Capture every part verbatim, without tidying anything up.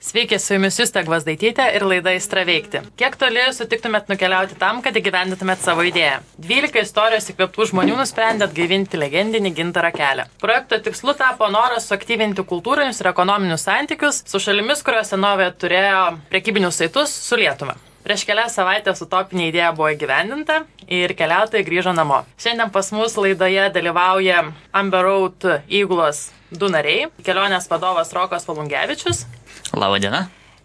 Sveiki, su jumis Justė Gvazdaitytė ir laida Aistra veikti. Kiek toli sutiktumėt nukeliauti tam, kad įgyvendintumėt savo idėją? dvylika istorijos įkvėptų žmonių nusprendė atgaivinti legendinį Gintarą kelią. Projekto tikslu tapo noras suaktyvinti kultūrinius ir ekonominius santykius su šalimis, kurios senovėje turėjo prekybinius saitus su Lietuva. Prieš kelias savaitės utopinė idėja buvo įgyvendinta ir keliautojai grįžo namo. Šiandien pas mus laidoje dalyvauja Amber Road įgulos du nariai, kelionės vadovas Rokas Valungevičius. Labą dieną.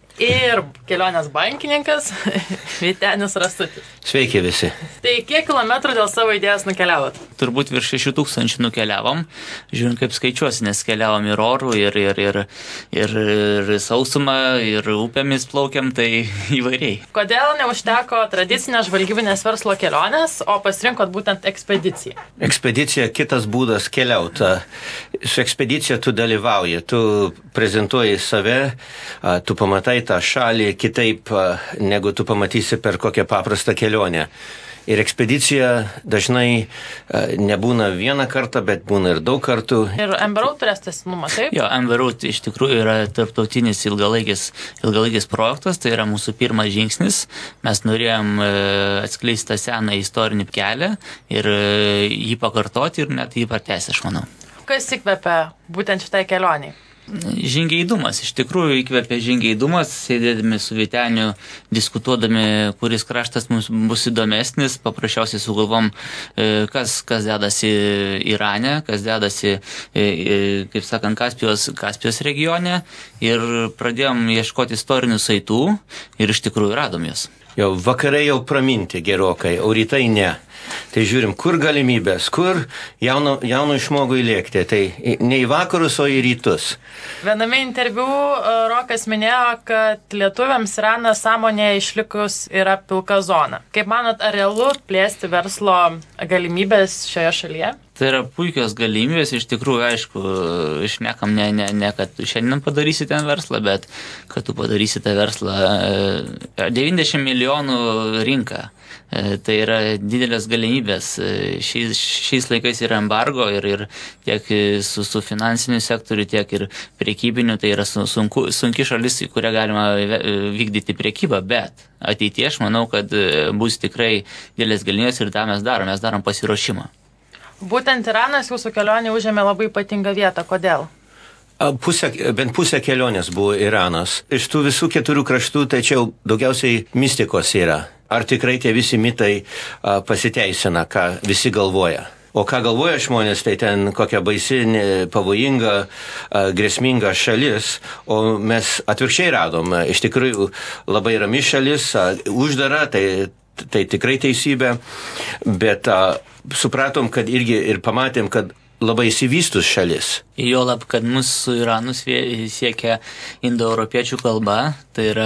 Ir kelionės bankininkas Vytenis Rastutis. Sveiki visi. Tai kiek kilometrų dėl savo idėjos nukeliavot? Turbūt virš šešių tūkstančių nukeliavom. Žiūrint, kaip skaičiuosi, nes keliavom ir orų, ir, ir, ir, ir, ir sausumą, ir upėmis plaukiam, tai įvairiai. Kodėl neužteko tradicinės žvalgybinės verslo kelionės, o pasirinkot būtent ekspediciją? Ekspedicija kitas būdas keliauti. Su ekspedicija tu dalyvauji, tu prezentuoji save, tu pamatai tą šalį kitaip, negu tu pamatysi per kokią paprastą kelionę. Ir ekspedicija dažnai nebūna vieną kartą, bet būna ir daug kartų. Ir Amber Road turės tęstinumą, taip? Jo, Amber Road iš tikrųjų yra tarptautinis ilgalaikis, ilgalaikis projektas, tai yra mūsų pirmas žingsnis. Mes norėjom atskleisti tą seną istorinį kelią ir jį pakartoti ir net jį pratęsti, aš manau. Kas įkvepia būtent šitai kelioniai? Žingeidumas, iš tikrųjų įkvėpė žingeidumas, sėdėdami su Vyteniu, diskutuodami, kuris kraštas mums bus įdomesnis, paprasčiausiai sugalvom, kas, kas dedasi Irane, kas dedasi, kaip sakant, Kaspijos, Kaspijos regione ir pradėjom ieškoti istorinių saitų ir iš tikrųjų radom juos. Jau vakarai jau praminti gerokai, o rytai ne. Tai žiūrim, kur galimybės, kur jauno, jauno žmogui lėkti. Tai ne į vakarus, o į rytus. Viename interviu Rokas minėjo, kad lietuviams Iranas sąmonėje išlikus yra pilka zona. Kaip manot, ar realu plėsti verslo galimybės šioje šalyje? Tai yra puikios galimybės, iš tikrųjų, aišku, šnekam ne, ne, ne, kad šiandien padarysi ten verslą, bet kad tu padarysi tą verslą. devyniasdešimt milijonų rinka. Tai yra didelės galimybės. Šiais, šiais laikais yra embargo ir, ir tiek su, su finansiniu sektoriu, tiek ir priekybiniu. Tai yra sunku, sunki šalis, į kurią galima vykdyti priekybą, bet ateityje aš manau, kad bus tikrai didelės galimybės ir tą mes darom. Mes darom pasiruošimą. Būtent Iranas jūsų kelionė užėmė labai ypatingą vietą. Kodėl? Pusė, bent pusė kelionės buvo Iranas. Iš tų visų keturių kraštų, tačiau daugiausiai mistikos yra. Ar tikrai tie visi mitai a, pasiteisina, ką visi galvoja? O ką galvoja žmonės, tai ten kokia baisi, pavojinga, a, grėsminga šalis, o mes atvirkščiai radom. Iš tikrųjų labai rami šalis, a, uždara, tai, tai tikrai teisybė, bet a, supratom, kad irgi ir pamatėm, kad labai įsivystus šalis. Juolab, kad mūsų su Iranu siekia indoeuropiečių kalba, tai yra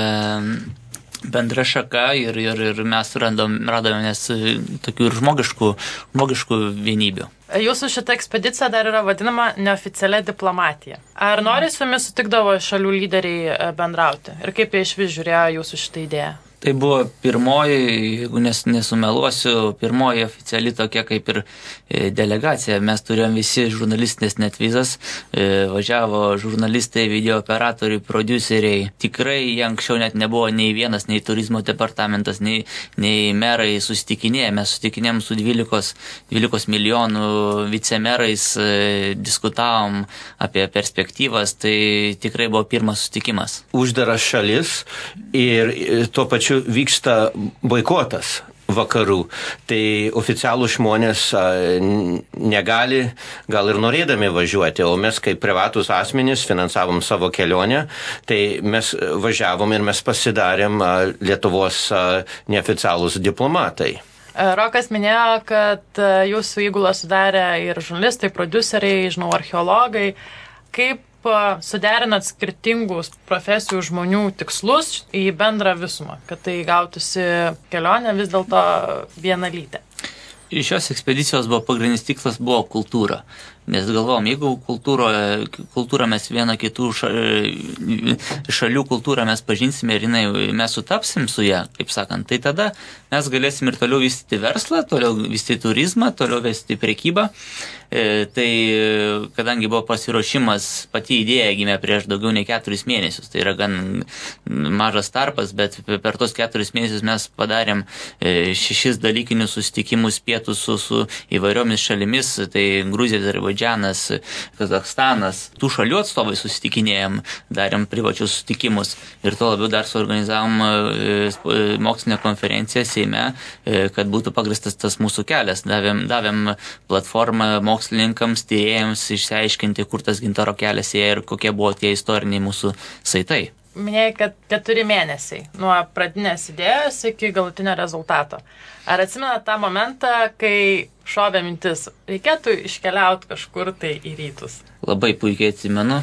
bendra šaka ir, ir, ir mes radom, radome nes tokių ir žmogiškų, žmogiškų vienybių. Jūsų šita ekspedicija dar yra vadinama neoficialia diplomatija. Ar nori su jumis sutikdavo šalių lyderiai bendrauti? Ir kaip jie išvis žiūrėjo jūsų šitą idėją? Tai buvo pirmoji, jeigu nes, nesumeluosiu, pirmoji oficiali tokia kaip ir delegacija. Mes turėjom visi žurnalistinės net vizas, važiavo žurnalistai, video operatoriai, prodiuseriai. Tikrai jie anksčiau net nebuvo nei vienas, nei turizmo departamentas, nei, nei merai susitikinėję. Mes susitikinėjom su dvylikos milijonų vicemerais, diskutavom apie perspektyvas, tai tikrai buvo pirmas susitikimas. Uždaras šalis ir tuo pačiu vyksta boikotas vakarų. Tai oficialų žmonės a, negali, gal ir norėdami važiuoti, o mes kaip privatus asmenys finansavom savo kelionę, tai mes važiavom ir mes pasidarėm a, Lietuvos a, neoficialūs diplomatai. Rokas minėjo, kad jūsų įgulą sudarė ir žurnalistai, prodiuseriai, žinau, archeologai. Kaip suderinat skirtingus profesijų žmonių tikslus į bendrą visumą, kad tai gautųsi kelionė vis dėlto vienalytė? Šios ekspedicijos buvo pagrindinis tikslas buvo kultūra. Nes galvom, jeigu kultūro, kultūrą mes vieną kitų ša, šalių kultūrą mes pažinsime ir jinai, mes sutapsim su ją, kaip sakant, tai tada mes galėsim ir toliau vystyti verslą, toliau vystyti turizmą, toliau vystyti prekybą. E, tai kadangi buvo pasiruošimas, pati idėja gimė prieš daugiau nei keturis mėnesius, tai yra gan mažas tarpas, bet per tos keturis mėnesius mes padarėm e, šešis dalykinius susitikimus pietus su, su įvairiomis šalimis, tai Gruzija, Azerbaidžanas, Kazachstanas, tų šalių atstovai susitikinėjom, darėm privačius susitikimus ir to labiau dar suorganizavom e, mokslinę konferenciją Seime, e, kad būtų pagristas tas mūsų kelias. Davėm, davėm platformą mokslininkams, tyrėjams išsiaiškinti, kur tas gintaro kelias ėjo ir kokie buvo tie istoriniai mūsų saitai. Minėjai, kad keturi mėnesiai nuo pradinės idėjos iki galutinio rezultato. Ar atsimenat tą momentą, kai šovė mintis, reikėtų iškeliauti kažkur tai į rytus? Labai puikiai atsimenu.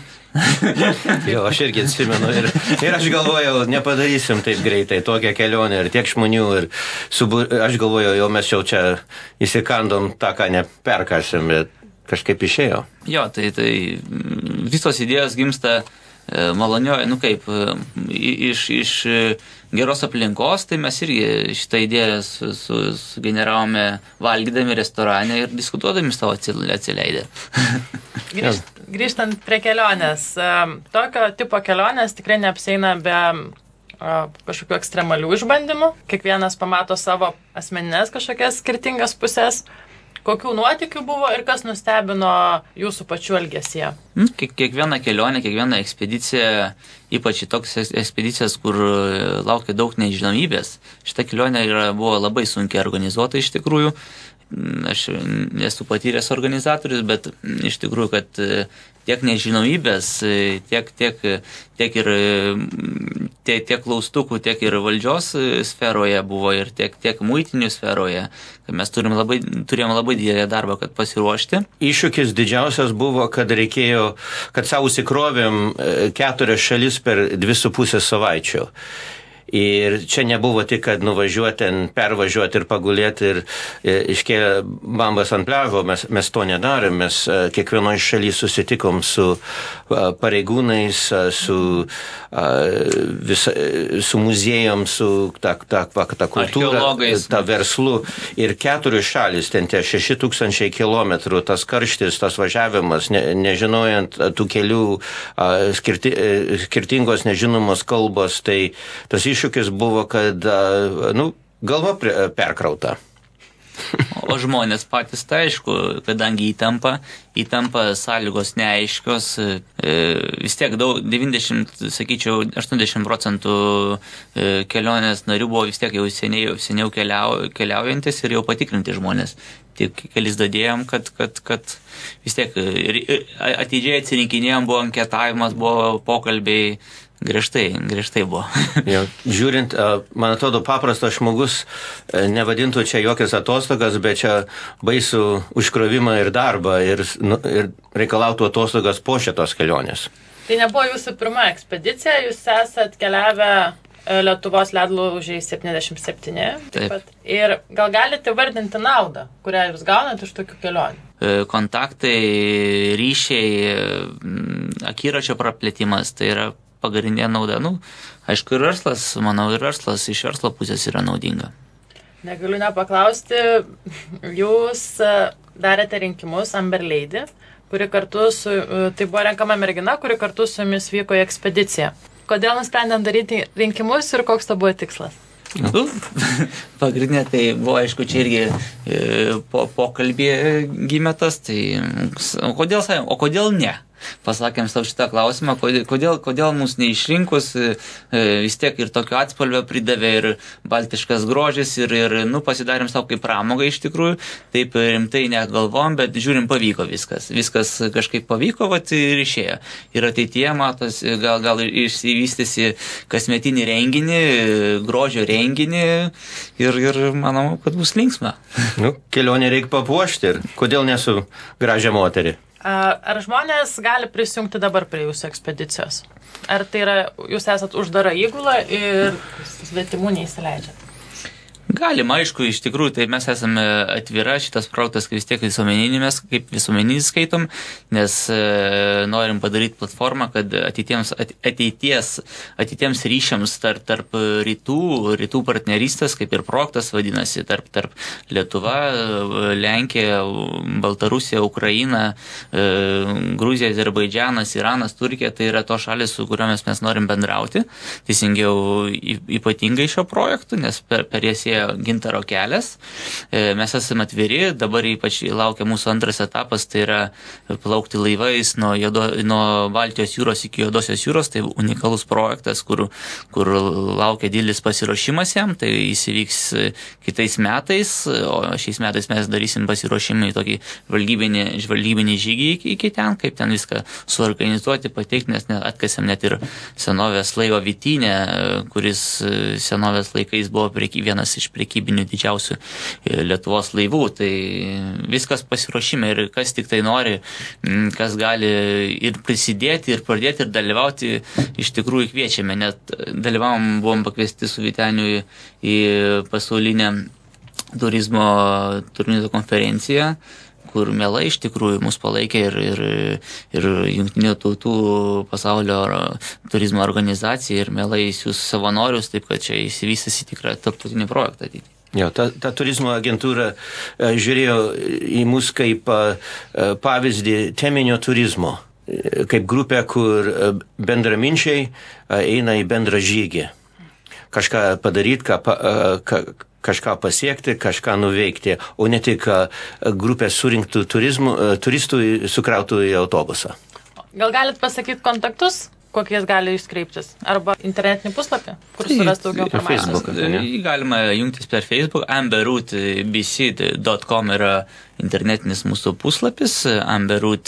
Jo, aš irgi atsimenu ir, ir aš galvojau, nepadarysim taip greitai tokią kelionę ir tiek žmonių ir subu, aš galvojau, jau mes jau čia įsikandom tą, ką neperkasim, bet kažkaip išėjo. Jo, tai, tai visos idėjos gimsta malonioje, nu kaip, iš, iš geros aplinkos, tai mes irgi šitą idėją su, su, sugeneravome valgydami restorane ir diskutuodami savo atsileidę. Grįžt, grįžtant prie kelionės, tokio tipo kelionės tikrai neapsieina be kažkokių ekstremalių išbandymų. Kiekvienas pamato savo asmeninės kažkokias skirtingas pusės. Kokių nuotykių buvo ir kas nustebino jūsų pačių elgesyje? Kiekviena kelionė, kiekviena ekspedicija, ypač į tokias ekspedicijas, kur laukia daug nežinomybės. Šita kelionė yra, buvo labai sunkiai organizuota iš tikrųjų. Aš nesu patyręs organizatorius, bet iš tikrųjų, kad tiek nežinomybės, tiek, tiek, tiek ir tiek, tiek klaustukų, tiek ir valdžios sferoje buvo ir tiek, tiek muitinių sferoje. Mes turim labai, turėjome labai didelį darbą, kad pasiruošti. Iššūkis didžiausias buvo, kad reikėjo, kad savo įsikrovėm keturias šalis per dvi su pusės savaičių. Ir čia nebuvo tik, kad nuvažiuoti, ten pervažiuoti ir pagulėti ir iškėlę bambas ant pliažo, mes, mes to nedarėm, mes kiekvienoje šalyje susitikom su pareigūnais, su, visa, su muziejom, su ta, ta, ta kultūra, ta verslu. Ir keturios šalys, ten tie šeši tūkstančiai kilometrų, tas karštis, tas važiavimas, ne, nežinojant tų kelių skirti, skirtingos nežinomos kalbos, tai tas iššūkis buvo, kad, nu, galva perkrauta. O žmonės patys, tai aišku, kadangi įtampa, įtampa sąlygos neaiškios, vis tiek daug, devyniasdešimt, sakyčiau, aštuoniasdešimt procentų kelionės narių buvo vis tiek jau seniai, seniau keliau, keliaujantis ir jau patikrinti žmonės. Tik kelis dadėjom, kad, kad, kad vis tiek atidžiai atsirinkinėjom, buvo anketavimas, buvo pokalbiai, griežtai, griežtai buvo. Ja, žiūrint, man atrodo, paprastas žmogus nevadintų čia jokias atostogas, bet čia baisų užkrovimą ir darbą ir, nu, ir reikalautų atostogas po šitos kelionės. Tai nebuvo jūsų pirma ekspedicija, jūs esat keliavę Lietuvos ledlaužiai septyniasdešimt septyni. Taip pat. Ir gal galite vardinti naudą, kurią jūs gaunate iš tokių kelionių? Kontaktai, ryšiai, akiračio praplėtimas, tai yra pagrindinė nauda. Nu, aišku, ir verslas, manau, ir verslas iš verslo pusės yra naudinga. Negaliu nepaklausti, jūs darėte rinkimus Amber Lady, kuri kartu su, tai buvo renkama mergina, kuri kartu su jumis vyko į ekspediciją. Kodėl nusprendėm daryti rinkimus ir koks to buvo tikslas? Nu, pagrindinė tai buvo, aišku, čia irgi e, po, pokalbė gimė tas, tai o kodėl, o kodėl ne? Pasakėm savo šitą klausimą, kodėl, kodėl mūsų neišrinkus, vis tiek ir tokio atspalvio pridavė ir baltiškas grožis ir, ir nu, pasidarėm savo kaip pramogą iš tikrųjų, taip rimtai negalvom, bet žiūrim, pavyko viskas. Viskas kažkaip pavyko, vat ir išėjo. Ir ateityje, matos, gal, gal išsivystysi kasmetinį renginį, grožio renginį ir, ir manau, kad bus linksma. Nu, kelionė reikia papuošti ir kodėl nesu gražią moterį? Ar žmonės gali prisijungti dabar prie jūsų ekspedicijos? Ar tai yra, jūs esat uždara įgula ir svetimų neįsileidžiat? Galima, aišku, iš tikrųjų, tai mes esame atvira, šitas projektas vis tiek visuomeninį mes kaip visuomeninį skaitom, nes e, norim padaryti platformą, kad ateities, ateities, ateities ryšiams tarp, tarp rytų, rytų partnerystės, kaip ir projektas vadinasi, tarp, tarp Lietuva, Lenkija, Baltarusija, Ukraina, e, Gruzija, Azerbaidžianas, Iranas, Turkija, tai yra to šalis, su kuriomis mes norim bendrauti, teisingiau ypatingai šio projektu, nes per, per jas Gintaro kelias. Mes esame atviri, dabar ypač laukia mūsų antras etapas, tai yra plaukti laivais nuo, Jodo, nuo Baltijos jūros iki Juodosios jūros, tai unikalus projektas, kur, kur laukia didelis pasiruošimas jam, tai įsivyks kitais metais, o šiais metais mes darysim pasiruošimą į tokį žvalgybinį, žvalgybinį žygį iki, iki ten, kaip ten viską suorganizuoti, pateikti, nes atkasėm net ir senovės laivo Vytynę, kuris senovės laikais buvo prieky, vienas iš prekybinių didžiausių Lietuvos laivų, tai viskas pasiruošime ir kas tik tai nori, kas gali ir prisidėti, ir pradėti, ir dalyvauti, iš tikrųjų kviečiame, net dalyvavom, buvom pakviesti su Vyteniu į pasaulinę turizmo turizmo konferenciją, kur mielai iš tikrųjų mus palaikė ir, ir, ir Jungtinių tautų pasaulio turizmo organizacija ir mielai siūs savanorius, taip kad čia įsivystys į tikrą tarptautinį projektą ateitį. Jo, ta, ta turizmo agentūra e, žiūrėjo į mus kaip e, pavyzdį teminio turizmo, e, kaip grupė, kur e, bendraminčiai e, eina į bendrą žygį. Kažką padaryti, ką, e, ką kažką pasiekti, kažką nuveikti, o ne tik grupė surinktų turizmų, turistų sukrautų į autobusą. Gal galit pasakyti kontaktus, kokiais gali jūs kreiptis? Arba internetinį puslapį, kur suras daugiau informacijos? Galima jungtis per Facebook, amberroot b c dot com yra internetinis mūsų puslapis, amberroot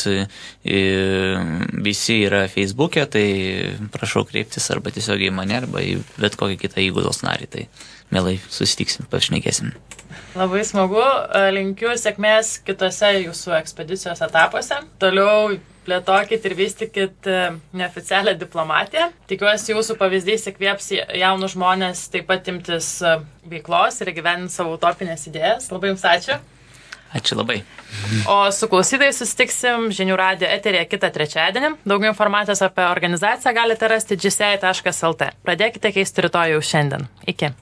b c yra Facebook'e, tai prašau kreiptis arba tiesiog į mane, arba į bet kokį kitą įgulos narį, tai mielai susitiksim, pašnekėsim. Labai smagu, linkiu sėkmės kitose jūsų ekspedicijos etapuose. Toliau plėtokit ir vystykit neoficialią diplomatiją. Tikiuosi, jūsų pavyzdys įkvėps jaunus žmonės taip pat imtis veiklos ir gyveninti savo utopinės idėjas. Labai jums ačiū. Ačiū labai. O su klausytojais susitiksim Žinių radijo eteryje kitą trečiadienį. Daugiau informacijos apie organizaciją galite rasti g c i taškas l t. Pradėkite keisti rytoj jau šiandien. Iki.